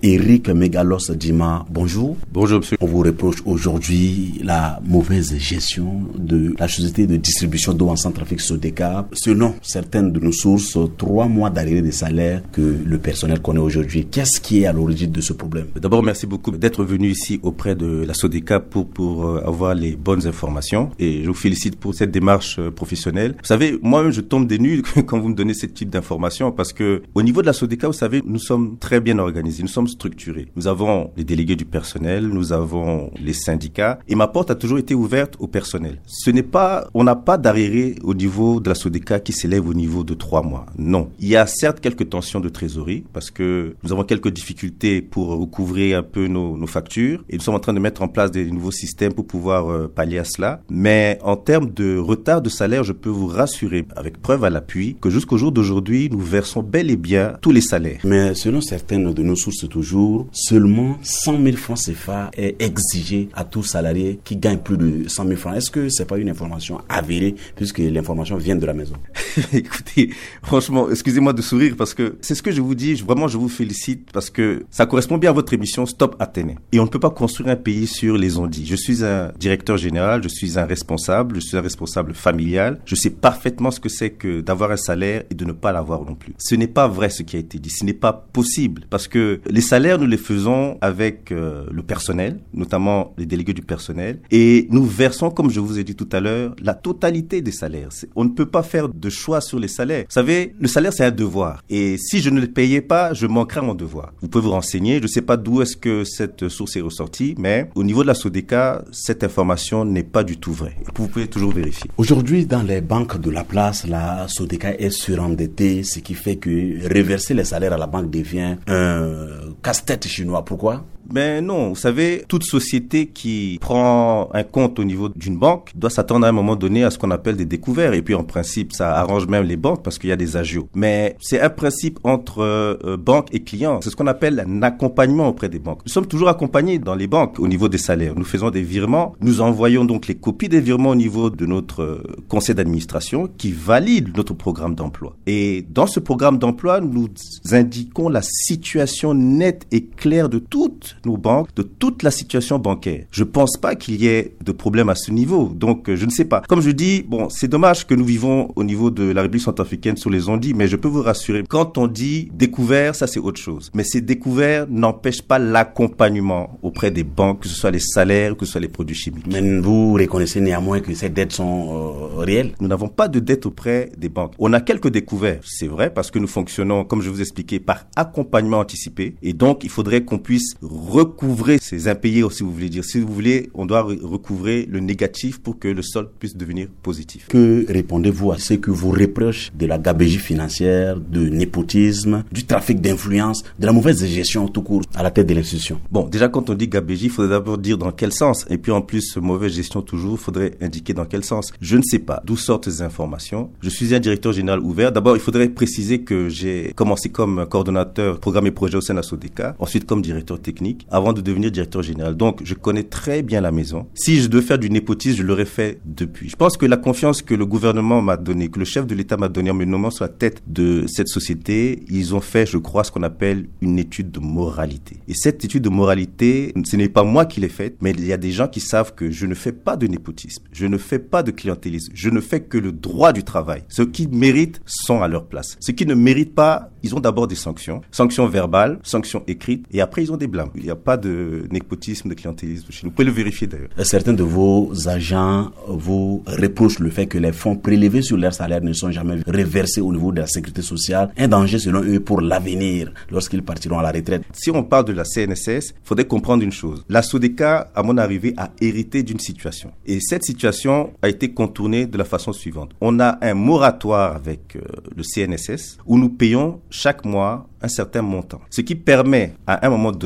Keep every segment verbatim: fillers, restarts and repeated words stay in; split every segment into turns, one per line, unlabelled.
Eric Megalos Dima, bonjour.
Bonjour monsieur.
On vous reproche aujourd'hui la mauvaise gestion de la société de distribution d'eau en Centrafrique Sodeka. Selon certaines de nos sources, trois mois d'arrivée de salaire que le personnel connaît aujourd'hui. Qu'est-ce qui est à l'origine de ce problème?
D'abord, merci beaucoup d'être venu ici auprès de la Sodeka pour, pour avoir les bonnes informations. Et je vous félicite pour cette démarche professionnelle. Vous savez, moi-même, je tombe des nues quand vous me donnez ce type d'informations parce que au niveau de la Sodeka, vous savez, nous sommes très bien organisés, nous sommes structurés. Nous avons les délégués du personnel, nous avons les syndicats et ma porte a toujours été ouverte au personnel. Ce n'est pas, on n'a pas d'arriéré au niveau de la Sodeka qui s'élève au niveau de trois mois. Non. Il y a certes quelques tensions de trésorerie parce que nous avons quelques difficultés pour recouvrir un peu nos, nos factures et nous sommes en train de mettre en place des nouveaux systèmes pour pouvoir euh, pallier à cela. Mais en termes de retard de salaire, je peux vous rassurer avec preuve à l'appui que jusqu'au jour d'aujourd'hui, nous versons bel et bien tous les salaires.
Mais selon certaines de nos sources toujours, seulement cent mille francs C F A est exigé à tout salarié qui gagne plus de cent mille francs. Est-ce que c'est pas une information avérée puisque l'information vient de la maison?
Écoutez, franchement, excusez-moi de sourire parce que c'est ce que je vous dis. Vraiment, je vous félicite parce que ça correspond bien à votre émission Stop Athénée. Et on ne peut pas construire un pays sur les on-dit. Je suis un directeur général, je suis un responsable, je suis un responsable familial. Je sais parfaitement ce que c'est que d'avoir un salaire et de ne pas l'avoir non plus. Ce n'est pas vrai ce qui a été dit. Ce n'est pas possible parce que les salaires, nous les faisons avec euh, le personnel, notamment les délégués du personnel. Et nous versons, comme je vous ai dit tout à l'heure, la totalité des salaires. C'est, on ne peut pas faire de choix sur les salaires. Vous savez, le salaire, c'est un devoir. Et si je ne le payais pas, je manquerais à mon devoir. Vous pouvez vous renseigner. Je ne sais pas d'où est-ce que cette source est ressortie, mais au niveau de la Sodeka, cette information n'est pas du tout vraie. Vous pouvez toujours vérifier.
Aujourd'hui, dans les banques de la place, la Sodeka est surendettée, ce qui fait que reverser les salaires à la banque devient un casse-tête chinois. Pourquoi?
Mais non, vous savez, toute société qui prend un compte au niveau d'une banque doit s'attendre à un moment donné à ce qu'on appelle des découverts. Et puis en principe, ça arrange même les banques parce qu'il y a des agios. Mais c'est un principe entre euh, banque et client. C'est ce qu'on appelle un accompagnement auprès des banques. Nous sommes toujours accompagnés dans les banques au niveau des salaires. Nous faisons des virements. Nous envoyons donc les copies des virements au niveau de notre euh, conseil d'administration qui valide notre programme d'emploi. Et dans ce programme d'emploi, nous indiquons la situation nette et claire de toutes nos banques, de toute la situation bancaire. Je pense pas qu'il y ait de problème à ce niveau. Donc, je ne sais pas. Comme je dis, bon, c'est dommage que nous vivons au niveau de la République centrafricaine sur les on-dit, mais je peux vous rassurer, quand on dit découvert, ça c'est autre chose. Mais ces découverts n'empêchent pas l'accompagnement auprès des banques, que ce soit les salaires, que ce soit les produits chimiques.
Mais vous reconnaissez néanmoins que ces dettes sont euh, réelles?
Nous n'avons pas de dettes auprès des banques. On a quelques découverts, c'est vrai, parce que nous fonctionnons, comme je vous ai expliqué, par accompagnement anticipé. Et donc, il faudrait qu'on puisse recouvrer ces impayés, si vous voulez dire. Si vous voulez, on doit recouvrer le négatif pour que le solde puisse devenir positif.
Que répondez-vous à ceux que vous reprochent de la gabegie financière, de népotisme, du trafic d'influence, de la mauvaise gestion tout court à la tête de l'institution?
Bon, déjà quand on dit gabegie, il faudrait d'abord dire dans quel sens. Et puis en plus, mauvaise gestion toujours, il faudrait indiquer dans quel sens. Je ne sais pas d'où sortent ces informations. Je suis un directeur général ouvert. D'abord, il faudrait préciser que j'ai commencé comme coordonnateur programme et projet au sein de la Sodeka, ensuite comme directeur technique, avant de devenir directeur général. Donc, je connais très bien la maison. Si je devais faire du népotisme, je l'aurais fait depuis. Je pense que la confiance que le gouvernement m'a donnée, que le chef de l'État m'a donnée en me nommant sur la tête de cette société, ils ont fait, je crois, ce qu'on appelle une étude de moralité. Et cette étude de moralité, ce n'est pas moi qui l'ai faite, mais il y a des gens qui savent que je ne fais pas de népotisme, je ne fais pas de clientélisme, je ne fais que le droit du travail. Ceux qui méritent sont à leur place. Ceux qui ne méritent pas, ils ont d'abord des sanctions, sanctions verbales, sanctions écrites, et après ils ont des blâmes. Il n'y a pas de népotisme, de clientélisme chez nous. Vous pouvez le vérifier d'ailleurs.
Certains de vos agents vous reprochent le fait que les fonds prélevés sur leur salaire ne sont jamais reversés au niveau de la sécurité sociale. Un danger selon eux pour l'avenir lorsqu'ils partiront à la retraite.
Si on parle de la C N S S, il faudrait comprendre une chose. La Sodeka, à mon arrivée, a hérité d'une situation. Et cette situation a été contournée de la façon suivante. On a un moratoire avec euh, le C N S S où nous payons chaque mois un certain montant. Ce qui permet à un moment donné de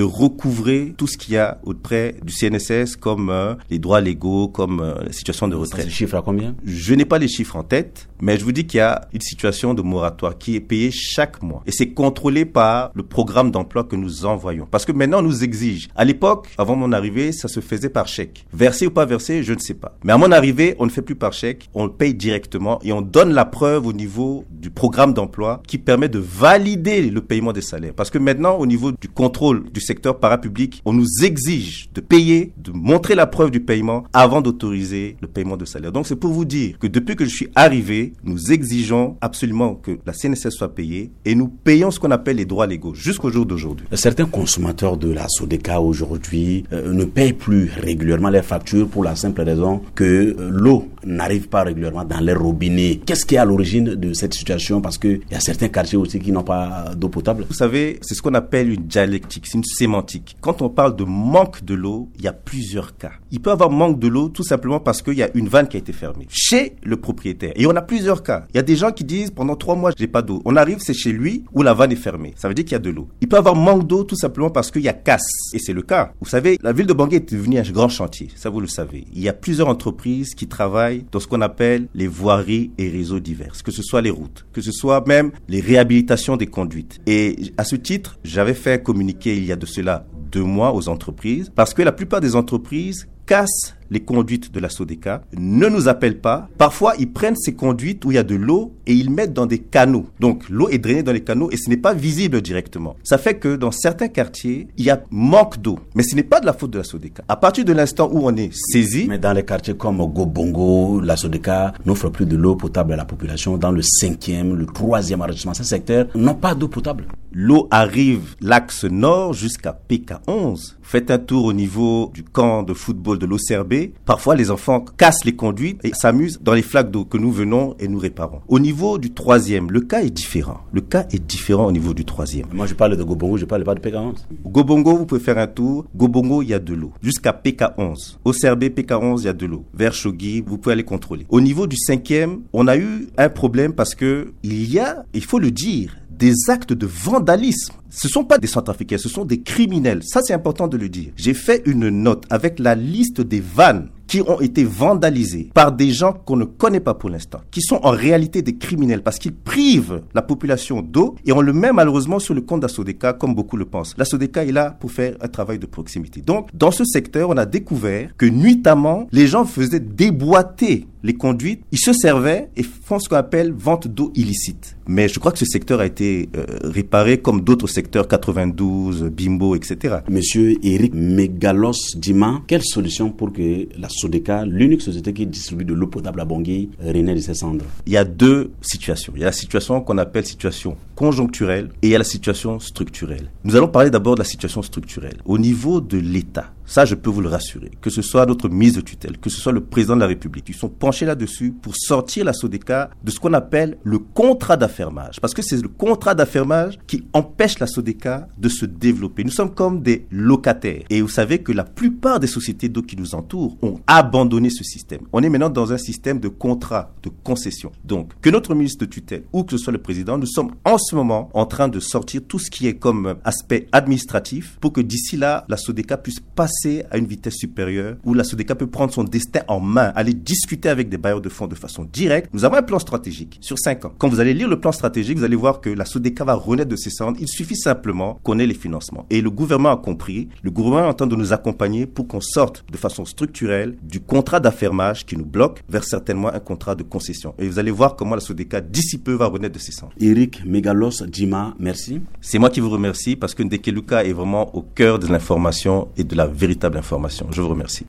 recouvrer tout ce qu'il y a auprès du C N S S comme euh, les droits légaux, comme euh, la situation de retraite.
Ça se chiffre à combien?
Je n'ai pas les chiffres en tête, mais je vous dis qu'il y a une situation de moratoire qui est payée chaque mois. Et c'est contrôlé par le programme d'emploi que nous envoyons. Parce que maintenant, on nous exige. À l'époque, avant mon arrivée, ça se faisait par chèque. Versé ou pas versé, je ne sais pas. Mais à mon arrivée, on ne fait plus par chèque, on le paye directement et on donne la preuve au niveau du programme d'emploi qui permet de valider le paiement des salaires. Parce que maintenant, au niveau du contrôle du secteur parapublic, on nous exige de payer, de montrer la preuve du paiement avant d'autoriser le paiement de salaire. Donc c'est pour vous dire que depuis que je suis arrivé, nous exigeons absolument que la C N S S soit payée et nous payons ce qu'on appelle les droits légaux jusqu'au jour d'aujourd'hui.
Certains consommateurs de la SODECA aujourd'hui euh, ne payent plus régulièrement leurs factures pour la simple raison que euh, l'eau n'arrive pas régulièrement dans les robinets. Qu'est-ce qui est à l'origine de cette situation? Parce qu'il y a certains quartiers aussi qui n'ont pas d'eau potable.
Vous savez, c'est ce qu'on appelle une dialectique, c'est une sémantique. Quand on parle de manque de l'eau, il y a plusieurs cas. Il peut y avoir manque de l'eau tout simplement parce qu'il y a une vanne qui a été fermée chez le propriétaire. Et on a plusieurs cas. Il y a des gens qui disent pendant trois mois, j'ai pas d'eau. On arrive, c'est chez lui où la vanne est fermée. Ça veut dire qu'il y a de l'eau. Il peut y avoir manque d'eau tout simplement parce qu'il y a casse. Et c'est le cas. Vous savez, la ville de Bangui est devenue un grand chantier. Ça, vous le savez. Il y a plusieurs entreprises qui travaillent dans ce qu'on appelle les voiries et réseaux divers. Que ce soit les routes, que ce soit même les réhabilitations des conduites. Et à ce titre, j'avais fait un communiqué il y a de cela deux mois aux entreprises parce que la plupart des entreprises cassent les conduites de la SODECA, ne nous appellent pas. Parfois, ils prennent ces conduites où il y a de l'eau et ils mettent dans des canaux. Donc, l'eau est drainée dans les canaux et ce n'est pas visible directement. Ça fait que dans certains quartiers, il y a manque d'eau. Mais ce n'est pas de la faute de la SODECA. À partir de l'instant où on est saisi...
Mais dans les quartiers comme Gobongo, la SODECA n'offre plus de l'eau potable à la population. Dans le cinquième, le troisième arrondissement, ces secteurs n'ont pas d'eau potable.
L'eau arrive l'axe nord jusqu'à P K onze. Faites un tour au niveau du camp de football de l'O C R B. Parfois, les enfants cassent les conduites et s'amusent dans les flaques d'eau que nous venons et nous réparons. Au niveau du troisième, le cas est différent. Le cas est différent au niveau du troisième.
Moi, je parle de Gobongo, je parle pas de P K onze.
Gobongo, vous pouvez faire un tour. Gobongo, il y a de l'eau. Jusqu'à P K onze. Au C R B, P K onze, il y a de l'eau. Vers Chogui, vous pouvez aller contrôler. Au niveau du cinquième, on a eu un problème parce que il y a, il faut le dire, des actes de vandalisme. Ce ne sont pas des centrafricains, ce sont des criminels. Ça, c'est important de le dire. J'ai fait une note avec la liste des vannes qui ont été vandalisées par des gens qu'on ne connaît pas pour l'instant, qui sont en réalité des criminels parce qu'ils privent la population d'eau et on le met malheureusement sur le compte de la SODECA comme beaucoup le pensent. La SODECA est là pour faire un travail de proximité. Donc, dans ce secteur, on a découvert que nuitamment, les gens faisaient déboîter les conduites, ils se servaient et font ce qu'on appelle vente d'eau illicite. Mais je crois que ce secteur a été euh, réparé comme d'autres secteurs, quatre-vingt-douze, Bimbo, et cetera.
Monsieur Eric Megalos Dima, quelle solution pour que la SODECA, l'unique société qui distribue de l'eau potable à Bangui, renaisse de ses cendres?
Il y a deux situations. Il y a la situation qu'on appelle situation conjoncturelle et il y a la situation structurelle. Nous allons parler d'abord de la situation structurelle. Au niveau de l'État, ça je peux vous le rassurer, que ce soit notre ministre de tutelle, que ce soit le président de la République, ils sont penchés là-dessus pour sortir la SODECA de ce qu'on appelle le contrat d'affermage. Parce que c'est le contrat d'affermage qui empêche la SODECA de se développer. Nous sommes comme des locataires. Et vous savez que la plupart des sociétés d'eau qui nous entourent ont abandonné ce système. On est maintenant dans un système de contrat, de concession. Donc, que notre ministre de tutelle ou que ce soit le président, nous sommes en ce moment en train de sortir tout ce qui est comme aspect administratif pour que d'ici là, la SODECA puisse passer à une vitesse supérieure où la SODECA peut prendre son destin en main, aller discuter avec des bailleurs de fonds de façon directe. Nous avons un plan stratégique sur cinq ans. Quand vous allez lire le plan stratégique, vous allez voir que la SODECA va renaître de ses cendres. Il suffit simplement qu'on ait les financements. Et le gouvernement a compris, le gouvernement est en train de nous accompagner pour qu'on sorte de façon structurelle du contrat d'affermage qui nous bloque vers certainement un contrat de concession. Et vous allez voir comment la SODECA d'ici peu va renaître de ses cendres.
Eric Megalos Dima, merci.
C'est moi qui vous remercie parce que Ndekeluka est vraiment au cœur de l'information et de la véritable information. Je vous remercie.